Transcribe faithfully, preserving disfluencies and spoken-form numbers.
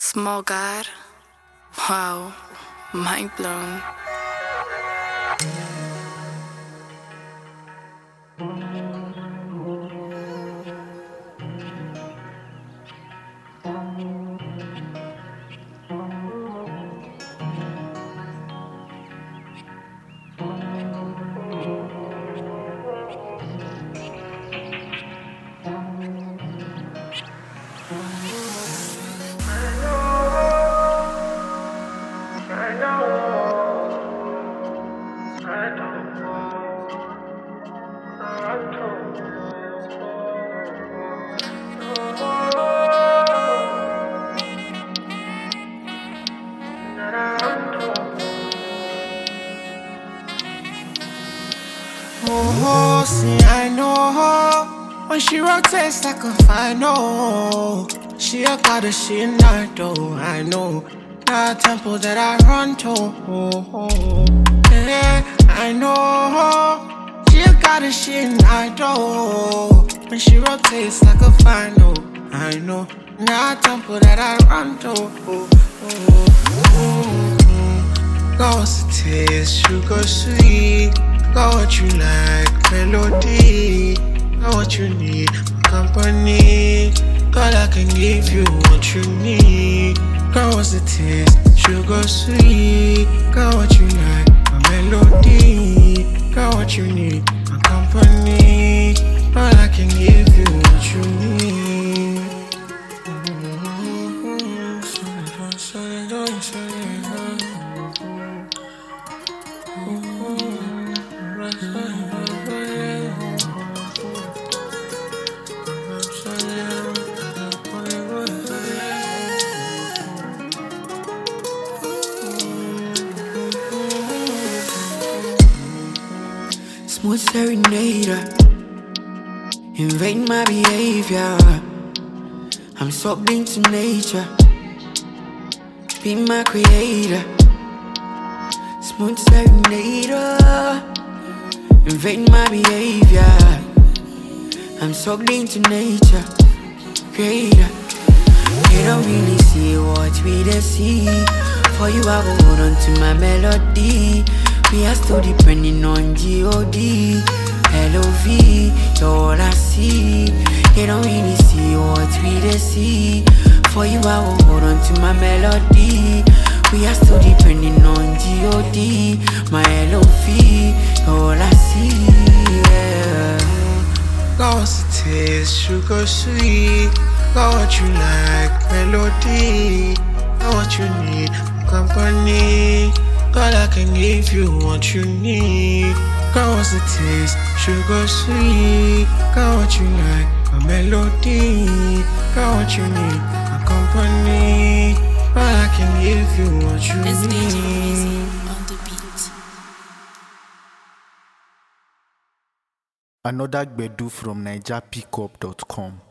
Small God. Wow. Mind blown. Oh, see, I know when she rotates like a final. She a goddess, she not though. I know the temple that I run to. Yeah, I know she a goddess, she not though. When she rotates like a final, I know the temple that I run to. Lost the taste, sugar sweet. Got what you like, melody. Got what you need, my company. God, I can give you what you need. Got what's the taste, sugar sweet. Got what you like, my melody. Got what you need, my company. God, I can give you what you need. Smooth serenader, invade my behavior. I'm sucked into nature, be my creator. Smooth serenader, invade my behavior. I'm sucked into nature, creator. You don't really see what we dey see. For you I will hold on to my melody. We are still depending on G O D L O V, you're all I see. They don't really see what we dey see. For you I will hold on to my melody. We are still depending on G O D, my L O V, you're all I see, yeah. Lost the taste, sugar sweet. Got what you like, melody. Got what you need, company. God, I can give you what you need. Got what's the taste, sugar sweet. Got what you like, a melody. Got what you need, a company. God, I can give you what you It's D J need. Easy on the beat. Another Gbedu from Niger Pickup dot com.